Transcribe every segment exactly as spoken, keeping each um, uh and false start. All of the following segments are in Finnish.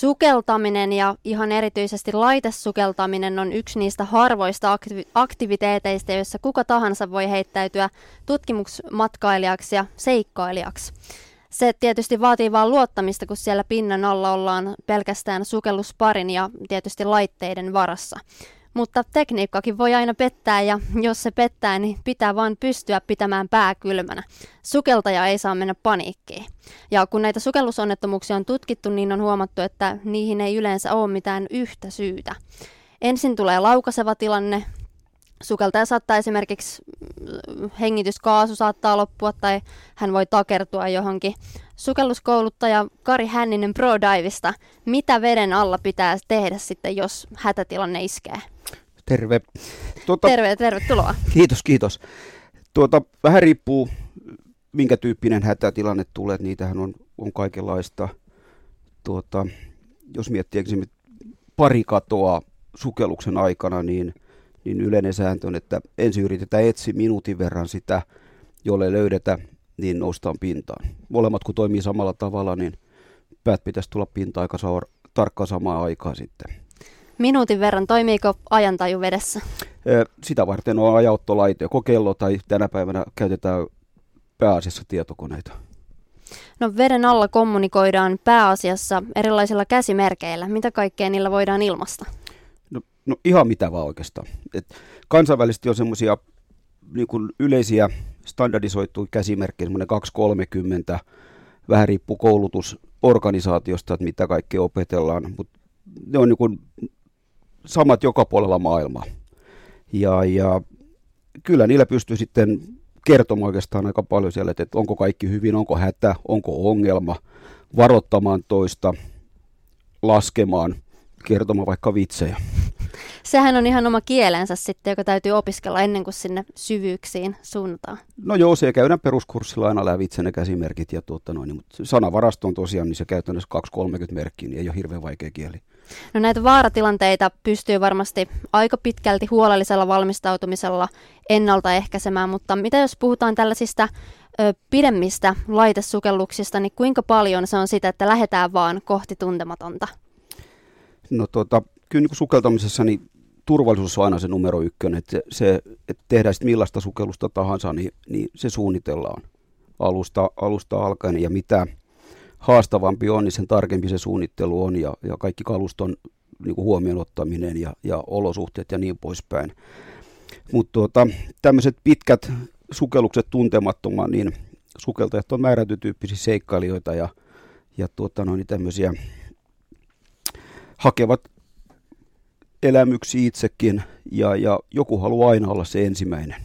Sukeltaminen ja ihan erityisesti laitesukeltaminen on yksi niistä harvoista aktivi- aktiviteeteista, joissa kuka tahansa voi heittäytyä tutkimusmatkailijaksi ja seikkailijaksi. Se tietysti vaatii vain luottamista, kun siellä pinnan alla ollaan pelkästään sukellusparin ja tietysti laitteiden varassa. Mutta tekniikkakin voi aina pettää, ja jos se pettää, niin pitää vaan pystyä pitämään pää kylmänä. Sukeltaja ei saa mennä paniikkiin. Ja kun näitä sukellusonnettomuuksia on tutkittu, niin on huomattu, että niihin ei yleensä ole mitään yhtä syytä. Ensin tulee laukaiseva tilanne. Sukeltaja saattaa esimerkiksi, hengityskaasu saattaa loppua tai hän voi takertua johonkin. Sukelluskouluttaja Kari Hänninen ProDivesta, mitä veden alla pitää tehdä sitten, jos hätätilanne iskee? Terve. Tuota, terve, tervetuloa. Kiitos, kiitos. Tuota, vähän riippuu, minkä tyyppinen hätätilanne tulee. Niitähän on, on kaikenlaista. Tuota, jos miettii esimerkiksi pari katoa sukelluksen aikana, niin niin yleinen sääntö on, että ensin yritetään etsiä minuutin verran sitä, jolle löydetä, niin noustaan pintaan. Molemmat kun toimii samalla tavalla, niin päät pitäisi tulla pintaan aika saur- tarkkaan samaan aikaan sitten. Minuutin verran, toimiiko ajantaju vedessä? Sitä varten on ajauttolaite, joko kello tai tänä päivänä käytetään pääasiassa tietokoneita. No veden alla kommunikoidaan pääasiassa erilaisilla käsimerkeillä. Mitä kaikkea niillä voidaan ilmaista? No, no ihan mitä vaan oikeastaan. Et kansainvälisesti on semmoisia niin kuin yleisiä standardisoituja käsimerkkejä, semmoinen kaksi kolmekymmentä, vähän riippuu koulutusorganisaatiosta, että mitä kaikkea opetellaan, mutta ne on niin kuin samat joka puolella maailmaa. Ja, ja kyllä niillä pystyy sitten kertomaan oikeastaan aika paljon siellä, että onko kaikki hyvin, onko hätä, onko ongelma, varoittamaan toista, laskemaan, kertomaan vaikka vitsejä. Sehän on ihan oma kielensä sitten, joka täytyy opiskella ennen kuin sinne syvyyksiin suuntaan. No joo, se käydään peruskurssilla aina lävitse ne käsimerkit, ja tuota noin, mutta sanavarasto on tosiaan, niin se käytännössä kaksi kolmekymmentä merkkiä, niin ei ole hirveän vaikea kieli. No näitä vaaratilanteita pystyy varmasti aika pitkälti huolellisella valmistautumisella ennaltaehkäisemään, mutta mitä jos puhutaan tällaisista ö, pidemmistä laitesukelluksista, niin kuinka paljon se on sitä, että lähdetään vaan kohti tuntematonta? No tuota, kyllä niin kuin sukeltamisessa niin turvallisuus on aina se numero ykkönen, että, se, se, että tehdään sitten millaista sukellusta tahansa, niin, niin se suunnitellaan alusta, alusta alkaen, ja mitä haastavampi on, niin sen tarkempi se suunnittelu on, ja, ja kaikki kaluston niin kuin huomioon ottaminen ja, ja olosuhteet ja niin poispäin. Mutta tuota, tämmöiset pitkät sukellukset tuntemattomaan, niin sukeltajat on määrätytyyppisiä seikkailijoita ja, ja tuota, no, niin tämmöisiä hakevat elämyksiä itsekin, ja, ja joku haluaa aina olla se ensimmäinen.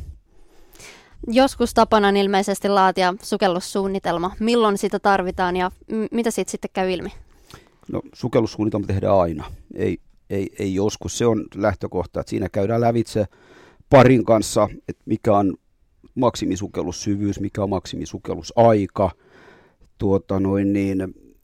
Joskus tapana on ilmeisesti laatia sukellussuunnitelma. Milloin sitä tarvitaan ja m- mitä siitä sitten käy ilmi? No, sukellussuunnitelma tehdään aina, ei, ei, ei joskus. Se on lähtökohta, että siinä käydään lävitse parin kanssa, että mikä on maksimisukellussyvyys, mikä on maksimisukellusaika. Tuota, noin niin,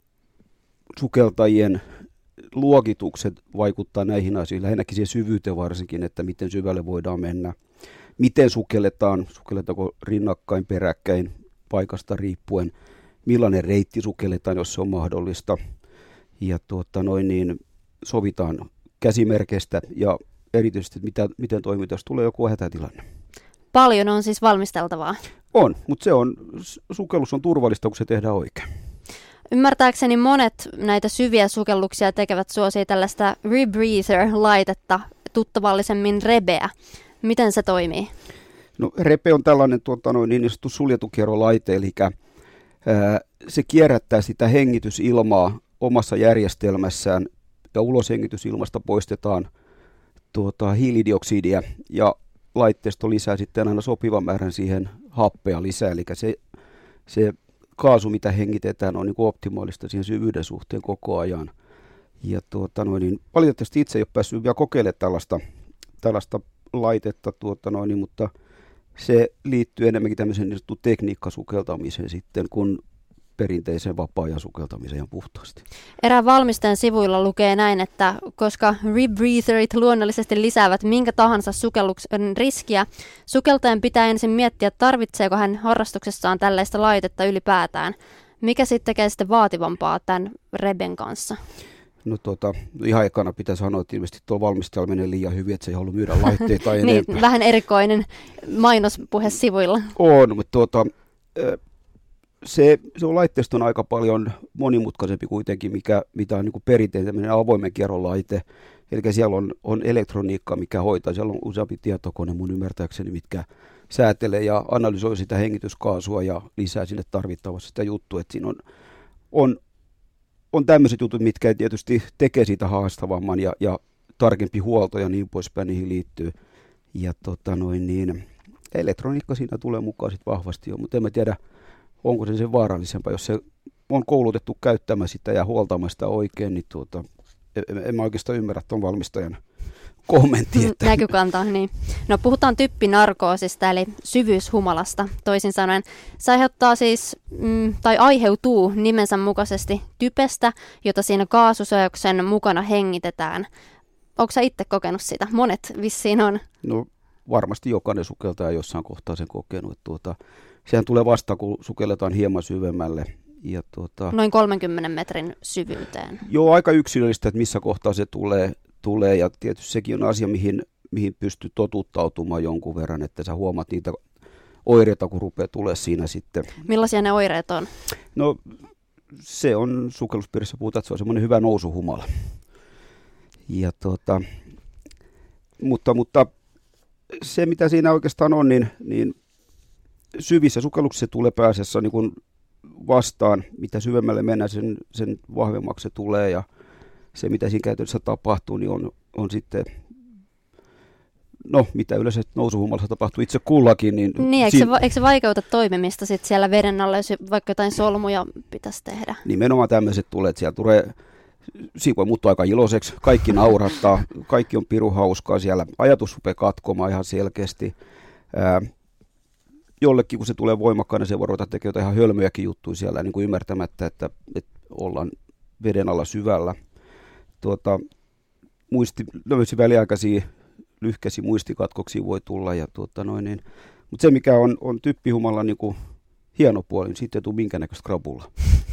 sukeltajien luokitukset vaikuttaa näihin asioihin, lähinnäkin siihen syvyyteen varsinkin, että miten syvälle voidaan mennä. Miten sukelletaan, sukelletaanko rinnakkain, peräkkäin, paikasta riippuen, millainen reitti sukelletaan, jos se on mahdollista. Ja tuota, noin niin, sovitaan käsimerkeistä ja erityisesti, mitä, miten toimitaan, jos tulee joku hätätilanne. Paljon on siis valmisteltavaa. On, mutta se on, sukellus on turvallista, kun se tehdään oikein. Ymmärtääkseni monet näitä syviä sukelluksia tekevät suosia tällaista rebreather-laitetta, tuttavallisemmin rebeä. Miten se toimii? No, repe on tällainen tuota, noin, niin sanottu suljetukierrolaite, eli ää, se kierrättää sitä hengitysilmaa omassa järjestelmässään, ja uloshengitysilmasta poistetaan tuota, hiilidioksidia, ja laitteisto lisää sitten aina sopivan määrän siihen happea lisää, eli se, se kaasu, mitä hengitetään, on niin kuin optimaalista siihen syvyyden suhteen koko ajan. Ja tuota, noin, niin valitettavasti itse ei ole päässyt vielä kokeilemaan tällaista, tällaista laitetta, tuota, noin, mutta se liittyy enemmänkin tämmöiseen niin sanottuun tekniikkasukeltamiseen sitten, kun perinteiseen vapaa-ajan sukeltamiseen ihan puhtaasti. Erään valmistajan sivuilla lukee näin, että koska rebreatherit luonnollisesti lisäävät minkä tahansa sukelluksen riskiä, sukeltajan pitää ensin miettiä, tarvitseeko hän harrastuksessaan tällaista laitetta ylipäätään. Mikä sitten tekee sitten vaativampaa tämän reben kanssa? No tuota, ihan ekana pitää sanoa, että ilmeisesti tuo valmistajalla menee liian hyvin, että se ei halua myydä laitteita enempää. Niin, vähän erikoinen mainospuhe sivuilla. On, mutta tuota, se, se on laitteiston aika paljon monimutkaisempi kuitenkin, mikä, mitä on niin perinteinen avoimen kierron laite. Eli siellä on, on elektroniikka, mikä hoitaa. Siellä on useampi tietokone mun ymmärtääkseni, mitkä säätelee ja analysoi sitä hengityskaasua ja lisää sinne tarvittavasti sitä juttua. Että siinä on, on, on tämmöiset jutut, mitkä tietysti tekee siitä haastavamman ja, ja tarkempi huolto ja niin poispäin niihin liittyy. Ja tota noin niin, elektroniikka siinä tulee mukaan sit vahvasti jo, mutta en mä tiedä, onko se sen vaarallisempaa. Jos se on koulutettu käyttämään sitä ja huoltamaan sitä oikein, niin tuota, en, en mä oikeastaan ymmärrä tuon valmistajan kommentti. Että... Näkökanta, niin. No puhutaan typpinarkoosista, eli syvyyshumalasta. Toisin sanoen se aiheuttaa siis, mm, tai aiheutuu nimensä mukaisesti typestä, jota siinä kaasuseoksen mukana hengitetään. Onko sä itse kokenut sitä? Monet vissiin on. No varmasti jokainen sukeltaja jossain kohtaa sen kokenut. Että tuota, sehän tulee vasta, kun sukelletaan hieman syvemmälle. Ja tuota, noin kolmenkymmenen metrin syvyyteen. Joo, aika yksilöllistä, että missä kohtaa se tulee. tulee ja tietysti sekin on asia, mihin, mihin pystyy totuttautumaan jonkun verran, että sä huomaat niitä oireita, kun rupeaa tulee siinä sitten. Millaisia ne oireet on? No se on, sukelluspiirissä puhutaan, että se on semmoinen hyvä nousuhumala. Ja tuota, mutta, mutta se, mitä siinä oikeastaan on, niin, niin syvissä sukelluksissa tulee pääasiassa niin kuin vastaan, mitä syvemmälle mennään, sen, sen vahvemmaksi se tulee ja se, mitä siinä käytännössä tapahtuu, niin on, on sitten, no mitä yleensä nousuhumalassa tapahtuu itse kullakin. Niin, niin eikö, siinä, se, eikö se vaikeuta toimimista sit siellä veden alla, jos vaikka jotain solmuja pitäisi tehdä? Nimenomaan tämmöiset tulee, että siellä tulee, siinä voi muuttua aika iloiseksi, kaikki naurattaa, kaikki on pirun hauskaa siellä, ajatus rupeaa katkomaan ihan selkeästi. Ää, jollekin, kun se tulee voimakkaana, se voi ruveta tekemään ihan hölmöjäkin juttuja siellä, niin kuin ymmärtämättä, että, että ollaan veden alla syvällä. Tuota, muisti, väliaikaisia lyhkäisiä muistikatkoksia voi tulla. Ja tuota noin, niin, mutta se, mikä on, on typpihumalla niin kuin hieno puoli, niin siitä ei tule minkäännäköistä krabulla.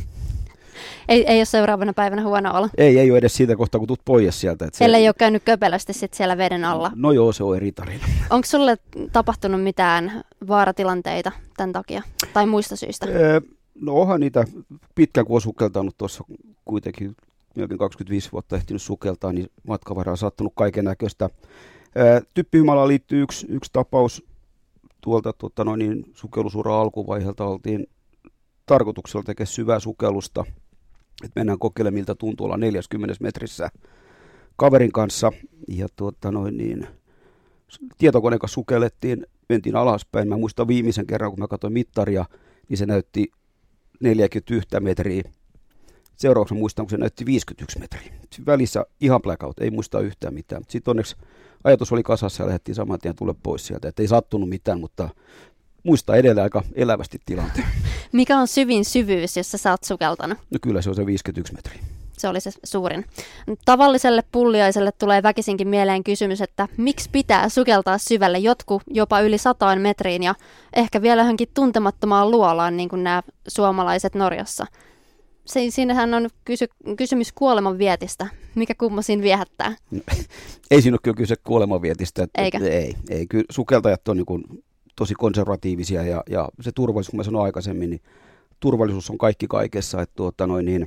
Ei, ei ole seuraavana päivänä huono olla. Ei, ei ole edes siitä kohtaa, kun tulet pois sieltä. Että Ellei se... ole käynyt köpelästi sit siellä veden alla. No joo, se on eri tarina. Onko sulle tapahtunut mitään vaaratilanteita tämän takia tai muista syistä? Ee, no onhan niitä pitkään, kun on sukeltanut tuossa kuitenkin melkein kaksikymmentäviisi vuotta ehtinyt sukeltaa, niin matkan varrella on sattunut kaiken näköistä. Typpihumalaan liittyy yksi, yksi tapaus tuolta tuota, noin, niin sukellusura alkuvaiheelta. Oltiin tarkoituksella tekemään syvää sukellusta, että mennään kokeilemaan, miltä tuntuu olla neljäkymmentä metrissä kaverin kanssa. Ja tuota, noin, niin, tietokoneen kanssa sukellettiin, mentiin alaspäin. Mä muistan viimeisen kerran, kun mä katsoin mittaria, niin se näytti neljäkymmentäyksi metriä. Seuraavaksi muistan, kun se näytti viisikymmentäyksi metriä. Välissä ihan blackout, ei muista yhtään mitään. Sitten onneksi ajatus oli kasassa ja lähdettiin saman tien tulla pois sieltä. Että ei sattunut mitään, mutta muistaa edelleen aika elävästi tilanteen. Mikä on syvin syvyys, jossa sä oot sukeltanut? No kyllä se on se viisikymmentäyksi metriä. Se oli se suurin. Tavalliselle pulliaiselle tulee väkisinkin mieleen kysymys, että miksi pitää sukeltaa syvälle jotkut jopa yli sataan metriin ja ehkä vielä johonkin tuntemattomaan luolaan, niin kuin nämä suomalaiset Norjassa. Se, siinähän on kysy, kysymys kuolemanvietistä. Mikä kumma siinä viehättää? No, ei siinä ole kyllä kyse kuolemanvietistä. Että, Eikä? Ei, ei. Kyllä sukeltajat on niin kuin tosi konservatiivisia ja, ja se turvallisuus, kun mä sanoin aikaisemmin, niin turvallisuus on kaikki kaikessa. Että tuota noin, niin,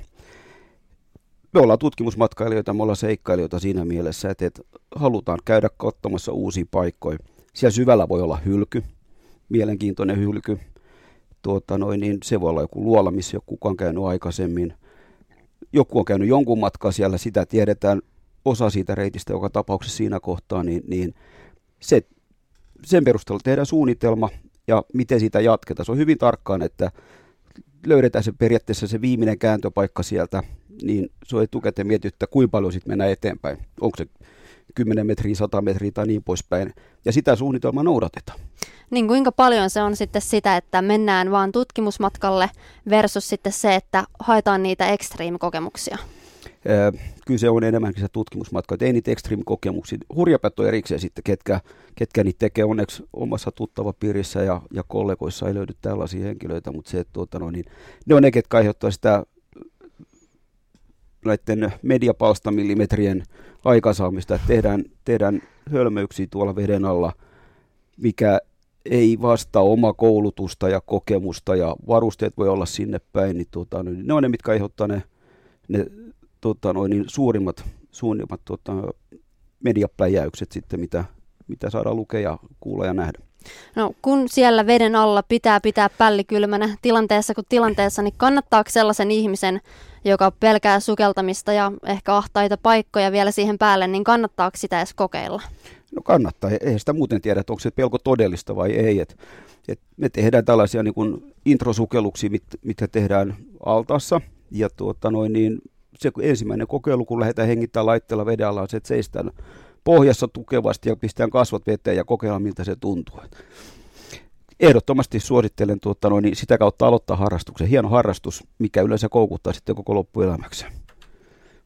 me ollaan tutkimusmatkailijoita, me ollaan seikkailijoita siinä mielessä, että, että halutaan käydä katsomassa uusia paikkoja. Siellä syvällä voi olla hylky, mielenkiintoinen hylky. Tuota noin, niin se voi olla joku luola, missä ei ole kukaan käynyt aikaisemmin. Joku on käynyt jonkun matkaa siellä, sitä tiedetään osa siitä reitistä joka tapauksessa siinä kohtaa, niin, niin se, sen perusteella tehdään suunnitelma ja miten sitä jatketaan. Se on hyvin tarkkaan, että löydetään se periaatteessa se viimeinen kääntöpaikka sieltä, niin se on etukäteen mietitty, kuinka paljon sitten mennään eteenpäin. Onko se kymmenen metriä, sata metriä tai niin poispäin. Ja sitä suunnitelmaa noudatetaan. Niin kuinka paljon se on sitten sitä, että mennään vaan tutkimusmatkalle versus sitten se, että haetaan niitä extreme-kokemuksia? Ee, kyllä se on enemmänkin se tutkimusmatka, että ei niitä extreme-kokemuksia. Hurjapäät on erikseen sitten, ketkä, ketkä niitä tekee onneksi omassa tuttavapiirissä ja, ja kollegoissa ei löydy tällaisia henkilöitä, mutta se, että tuota, no, niin, ne on ne, ketkä aiheuttaa sitä näiden mediapalstamillimetrien aikaansaamista, että tehdään, tehdään hölmöyksiä tuolla veden alla, mikä ei vastaa omaa koulutusta ja kokemusta ja varusteet voi olla sinne päin, niin, tuota, niin ne on ne, mitkä aiheuttaa ne, ne tuota, noin, niin suurimmat, suurimmat tuota, mediapläjäykset sitten, mitä, mitä saadaan lukea ja kuulla ja nähdä. No kun siellä veden alla pitää pitää pälli kylmänä tilanteessa kuin tilanteessa, niin kannattaako sellaisen ihmisen, joka pelkää sukeltamista ja ehkä ahtaita paikkoja vielä siihen päälle, niin kannattaako sitä edes kokeilla? No kannattaa. Eihän sitä muuten tiedä, että onko se pelko todellista vai ei. Et, et me tehdään tällaisia niin kuin introsukelluksia, mit, mitkä tehdään altaassa. Ja tuota noin, niin se ensimmäinen kokeilu, kun lähdetään hengittämään laitteella veden alla, on se, että seistään pohjassa tukevasti ja pistään kasvot veteen ja kokeillaan, miltä se tuntuu. Ehdottomasti suosittelen tuota noin, niin sitä kautta aloittaa harrastuksen. Hieno harrastus, mikä yleensä koukuttaa sitten koko loppuelämäksi.